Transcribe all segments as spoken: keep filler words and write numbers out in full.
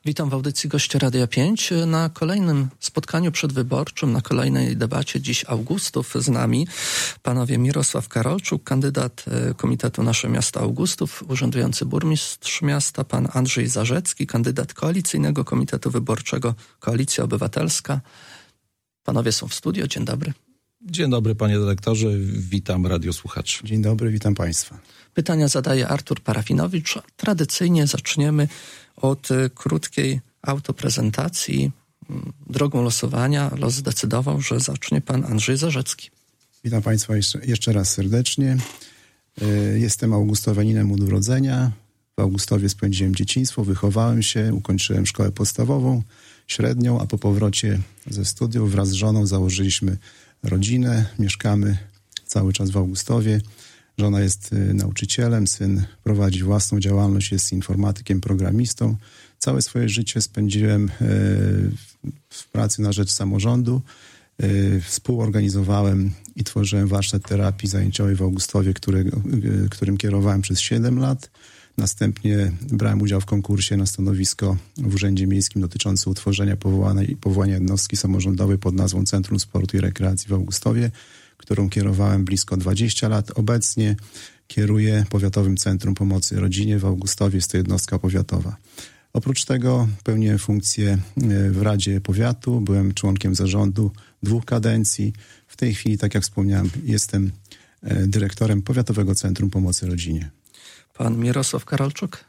Witam w audycji Goście Radia pięć. Na kolejnym spotkaniu przedwyborczym, na kolejnej debacie dziś Augustów z nami panowie Mirosław Karolczuk, kandydat Komitetu Nasze Miasto Augustów, urzędujący burmistrz miasta, pan Andrzej Zarzecki, kandydat Koalicyjnego Komitetu Wyborczego Koalicja Obywatelska. Panowie są w studio. Dzień dobry. Dzień dobry, panie dyrektorze. Witam radiosłuchaczy. Dzień dobry, witam państwa. Pytania zadaje Artur Parafinowicz. Tradycyjnie zaczniemy od krótkiej autoprezentacji. Drogą losowania los zdecydował, że zacznie pan Andrzej Zarzecki. Witam państwa jeszcze, jeszcze raz serdecznie. Jestem augustowaninem od urodzenia. W Augustowie spędziłem dzieciństwo, wychowałem się, ukończyłem szkołę podstawową, średnią, a po powrocie ze studiów wraz z żoną założyliśmy rodzinę. Mieszkamy cały czas w Augustowie. Żona jest nauczycielem, syn prowadzi własną działalność, jest informatykiem, programistą. Całe swoje życie spędziłem w pracy na rzecz samorządu. Współorganizowałem i tworzyłem warsztat terapii zajęciowej w Augustowie, który, którym kierowałem przez siedem lat. Następnie brałem udział w konkursie na stanowisko w Urzędzie Miejskim dotyczący utworzenia powołanej, powołania jednostki samorządowej pod nazwą Centrum Sportu i Rekreacji w Augustowie, którą kierowałem blisko dwadzieścia lat. Obecnie kieruję Powiatowym Centrum Pomocy Rodzinie w Augustowie, jest to jednostka powiatowa. Oprócz tego pełniłem funkcję w Radzie Powiatu, byłem członkiem zarządu dwóch kadencji. W tej chwili, tak jak wspomniałem, jestem dyrektorem Powiatowego Centrum Pomocy Rodzinie. Pan Mirosław Karolczuk.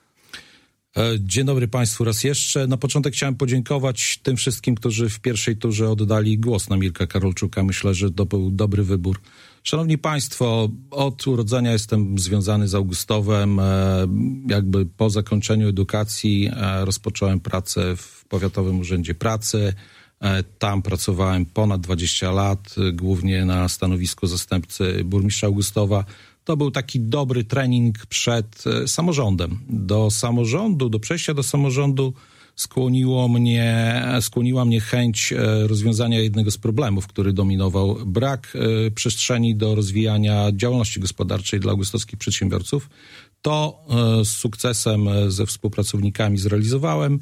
Dzień dobry państwu raz jeszcze. Na początek chciałem podziękować tym wszystkim, którzy w pierwszej turze oddali głos na Mirka Karolczuka. Myślę, że to był dobry wybór. Szanowni państwo, od urodzenia jestem związany z Augustowem. Jakby po zakończeniu edukacji rozpocząłem pracę w Powiatowym Urzędzie Pracy. Tam pracowałem ponad dwadzieścia lat, głównie na stanowisku zastępcy burmistrza Augustowa. To był taki dobry trening przed samorządem. Do samorządu, do przejścia do samorządu skłoniło mnie, skłoniła mnie chęć rozwiązania jednego z problemów, który dominował. Brak przestrzeni do rozwijania działalności gospodarczej dla augustowskich przedsiębiorców. To z sukcesem ze współpracownikami zrealizowałem.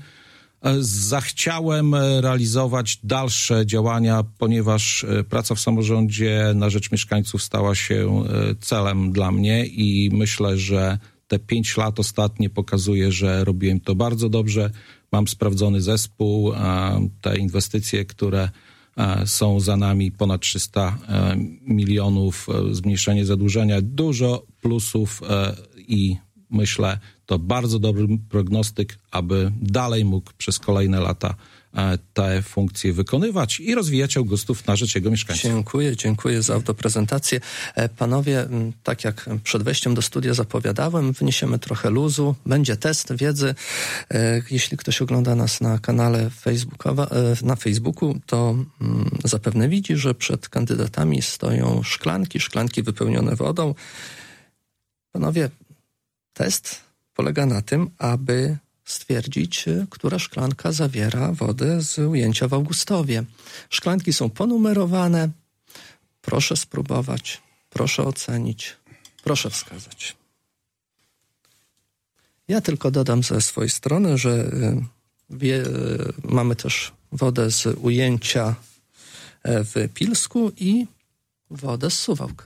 Zachciałem realizować dalsze działania, ponieważ praca w samorządzie na rzecz mieszkańców stała się celem dla mnie i myślę, że te pięć lat ostatnie pokazuje, że robiłem to bardzo dobrze. Mam sprawdzony zespół, te inwestycje, które są za nami, ponad trzysta milionów, zmniejszenie zadłużenia, dużo plusów i myślę, to bardzo dobry prognostyk, aby dalej mógł przez kolejne lata te funkcje wykonywać i rozwijać Augustów na rzecz jego mieszkańców. Dziękuję, dziękuję za autoprezentację. Panowie, tak jak przed wejściem do studia zapowiadałem, wniesiemy trochę luzu, będzie test wiedzy. Jeśli ktoś ogląda nas na kanale Facebookowa, na Facebooku, to zapewne widzi, że przed kandydatami stoją szklanki, szklanki wypełnione wodą. Panowie, test polega na tym, aby stwierdzić, która szklanka zawiera wodę z ujęcia w Augustowie. Szklanki są ponumerowane. Proszę spróbować, proszę ocenić, proszę wskazać. Ja tylko dodam ze swojej strony, że wie, mamy też wodę z ujęcia w Pilsku i wodę z Suwałk.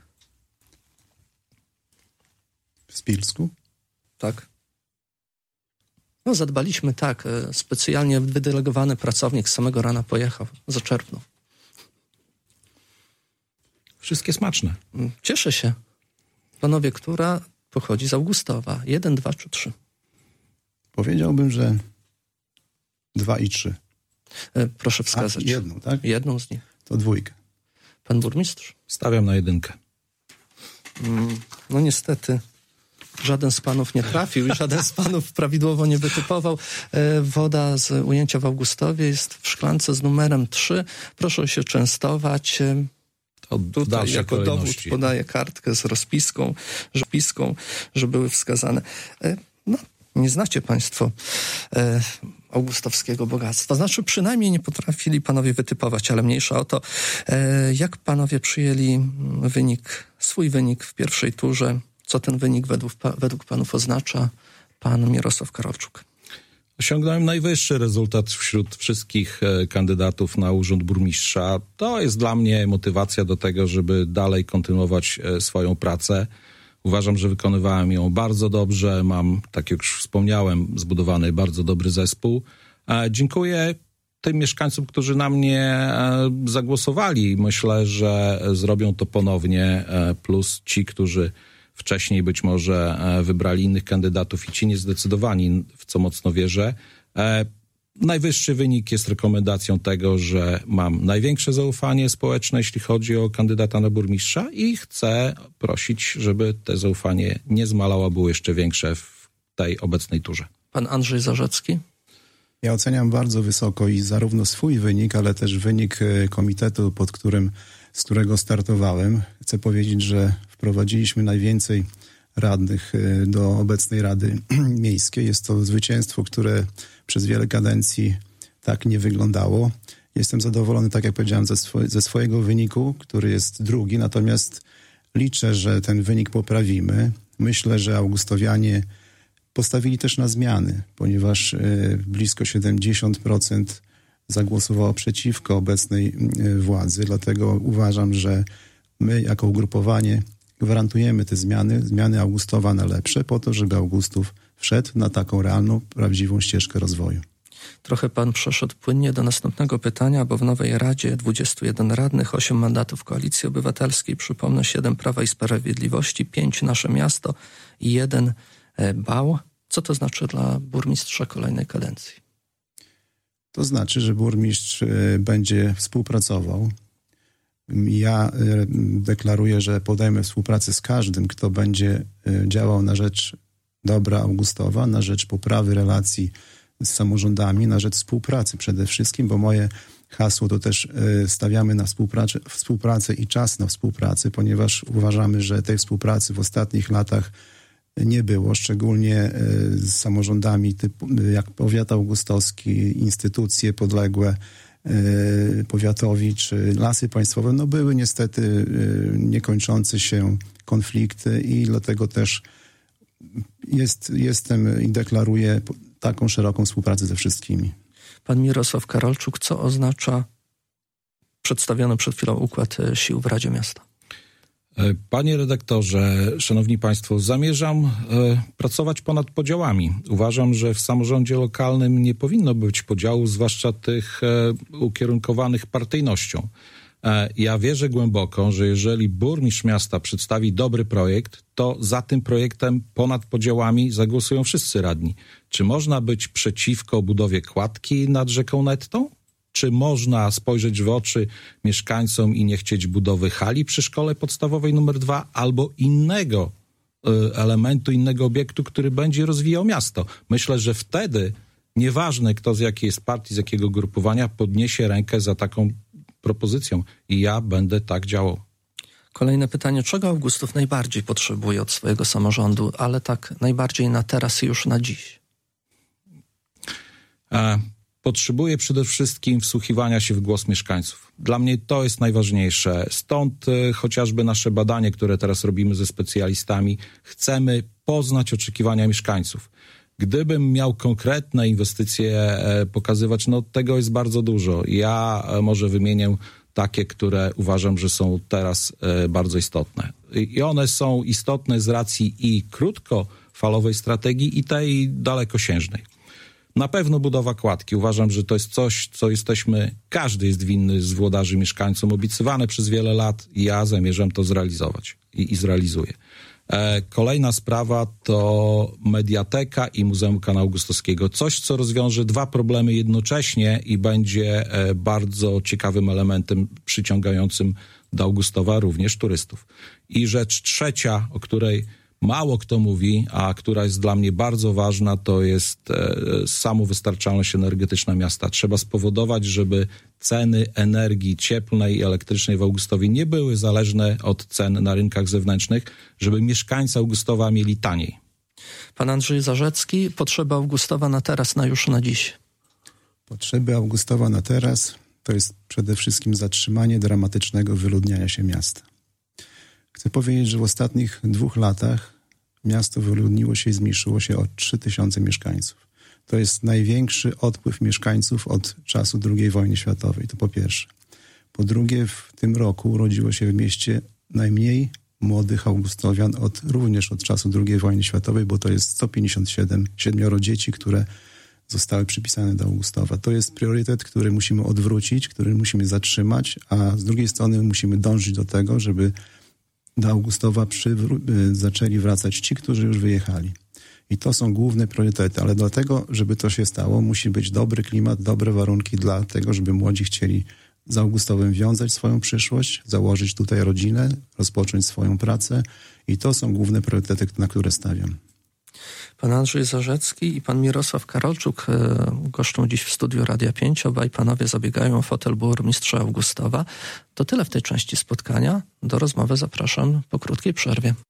W Pilsku? Tak. No zadbaliśmy tak, specjalnie wydelegowany pracownik z samego rana pojechał, zaczerpnął. Wszystkie smaczne. Cieszę się. Panowie, która pochodzi z Augustowa? Jeden, dwa czy trzy? Powiedziałbym, że dwa i trzy. Proszę wskazać. A, jedną, tak? Jedną z nich. To dwójkę. Pan burmistrz? Stawiam na jedynkę. No niestety żaden z panów nie trafił i żaden z panów prawidłowo nie wytypował. Woda z ujęcia w Augustowie jest w szklance z numerem trzy. Proszę się częstować. To tutaj jako dowód podaję kartkę z rozpiską, że, piską, że były wskazane. No, nie znacie państwo e, augustowskiego bogactwa. Znaczy przynajmniej nie potrafili panowie wytypować, ale mniejsza o to. E, jak panowie przyjęli wynik, swój wynik w pierwszej turze? Co ten wynik według, według panów oznacza? Pan Mirosław Karolczuk. Osiągnąłem najwyższy rezultat wśród wszystkich kandydatów na urząd burmistrza. To jest dla mnie motywacja do tego, żeby dalej kontynuować swoją pracę. Uważam, że wykonywałem ją bardzo dobrze. Mam, tak jak już wspomniałem, zbudowany bardzo dobry zespół. Dziękuję tym mieszkańcom, którzy na mnie zagłosowali. Myślę, że zrobią to ponownie, plus ci, którzy wcześniej być może wybrali innych kandydatów i ci niezdecydowani, w co mocno wierzę. Najwyższy wynik jest rekomendacją tego, że mam największe zaufanie społeczne, jeśli chodzi o kandydata na burmistrza i chcę prosić, żeby te zaufanie nie zmalało, było jeszcze większe w tej obecnej turze. Pan Andrzej Zarzecki? Ja oceniam bardzo wysoko i zarówno swój wynik, ale też wynik komitetu, pod którym, z którego startowałem. Chcę powiedzieć, że wprowadziliśmy najwięcej radnych do obecnej Rady Miejskiej. Jest to zwycięstwo, które przez wiele kadencji tak nie wyglądało. Jestem zadowolony, tak jak powiedziałem, ze, swo- ze swojego wyniku, który jest drugi, natomiast liczę, że ten wynik poprawimy. Myślę, że Augustowianie postawili też na zmiany, ponieważ y, blisko siedemdziesiąt procent zagłosowało przeciwko obecnej y, władzy, dlatego uważam, że my jako ugrupowanie gwarantujemy te zmiany, zmiany Augustowa na lepsze, po to, żeby Augustów wszedł na taką realną, prawdziwą ścieżkę rozwoju. Trochę pan przeszedł płynnie do następnego pytania, bo w nowej Radzie dwudziestu jeden radnych, osiem mandatów Koalicji Obywatelskiej, przypomnę, siedem Prawa i Sprawiedliwości, pięć Nasze Miasto i jeden B A U. Co to znaczy dla burmistrza kolejnej kadencji? To znaczy, że burmistrz będzie współpracował. Ja deklaruję, że podejmę współpracę z każdym, kto będzie działał na rzecz dobra Augustowa, na rzecz poprawy relacji z samorządami, na rzecz współpracy przede wszystkim, bo moje hasło to też stawiamy na współpracę, współpracę i czas na współpracę, ponieważ uważamy, że tej współpracy w ostatnich latach nie było, szczególnie z samorządami typu, jak powiat augustowski, instytucje podległe powiatowi czy Lasy Państwowe, no były niestety niekończące się konflikty i dlatego też jest, jestem i deklaruję taką szeroką współpracę ze wszystkimi. Pan Mirosław Karolczuk, co oznacza przedstawiony przed chwilą układ sił w Radzie Miasta? Panie redaktorze, szanowni państwo, zamierzam e, pracować ponad podziałami. Uważam, że w samorządzie lokalnym nie powinno być podziałów, zwłaszcza tych e, ukierunkowanych partyjnością. E, ja wierzę głęboko, że jeżeli burmistrz miasta przedstawi dobry projekt, to za tym projektem ponad podziałami zagłosują wszyscy radni. Czy można być przeciwko budowie kładki nad rzeką Nettą? Czy można spojrzeć w oczy mieszkańcom i nie chcieć budowy hali przy szkole podstawowej numer dwa albo innego y, elementu, innego obiektu, który będzie rozwijał miasto? Myślę, że wtedy nieważne kto z jakiej jest partii, z jakiego grupowania podniesie rękę za taką propozycją i ja będę tak działał. Kolejne pytanie. Czego Augustów najbardziej potrzebuje od swojego samorządu, ale tak najbardziej na teraz i już na dziś? A... Potrzebuje przede wszystkim wsłuchiwania się w głos mieszkańców. Dla mnie to jest najważniejsze. Stąd y, chociażby nasze badanie, które teraz robimy ze specjalistami. Chcemy poznać oczekiwania mieszkańców. Gdybym miał konkretne inwestycje e, pokazywać, no tego jest bardzo dużo. Ja e, może wymienię takie, które uważam, że są teraz e, bardzo istotne. I one są istotne z racji i krótkofalowej strategii, i tej dalekosiężnej. Na pewno budowa kładki. Uważam, że to jest coś, co jesteśmy, każdy jest winny z włodarzy mieszkańcom, obiecywane przez wiele lat i ja zamierzam to zrealizować i, i zrealizuję. E, kolejna sprawa to Mediateka i Muzeum Kanału Augustowskiego. Coś, co rozwiąże dwa problemy jednocześnie i będzie e, bardzo ciekawym elementem przyciągającym do Augustowa również turystów. I rzecz trzecia, o której mało kto mówi, a która jest dla mnie bardzo ważna, to jest e, samowystarczalność energetyczna miasta. Trzeba spowodować, żeby ceny energii cieplnej i elektrycznej w Augustowie nie były zależne od cen na rynkach zewnętrznych, żeby mieszkańcy Augustowa mieli taniej. Pan Andrzej Zarzecki, potrzeba Augustowa na teraz, na już, na dziś. Potrzeby Augustowa na teraz to jest przede wszystkim zatrzymanie dramatycznego wyludniania się miasta. Chcę powiedzieć, że w ostatnich dwóch latach miasto wyludniło się i zmniejszyło się o trzy tysiące mieszkańców. To jest największy odpływ mieszkańców od czasu drugiej wojny światowej, to po pierwsze. Po drugie, w tym roku urodziło się w mieście najmniej młodych Augustowian od, również od czasu drugiej wojny światowej, bo to jest sto pięćdziesiąt siedem, siedmioro dzieci, które zostały przypisane do Augustowa. To jest priorytet, który musimy odwrócić, który musimy zatrzymać, a z drugiej strony musimy dążyć do tego, żeby do Augustowa przywró- zaczęli wracać ci, którzy już wyjechali. I to są główne priorytety, ale dlatego, żeby to się stało, musi być dobry klimat, dobre warunki dla tego, żeby młodzi chcieli z Augustowem wiązać swoją przyszłość, założyć tutaj rodzinę, rozpocząć swoją pracę i to są główne priorytety, na które stawiam. Pan Andrzej Zarzecki i pan Mirosław Karolczuk e, goszczą dziś w studiu Radia pięć. Obaj panowie zabiegają o fotel burmistrza Augustowa. To tyle w tej części spotkania. Do rozmowy zapraszam po krótkiej przerwie.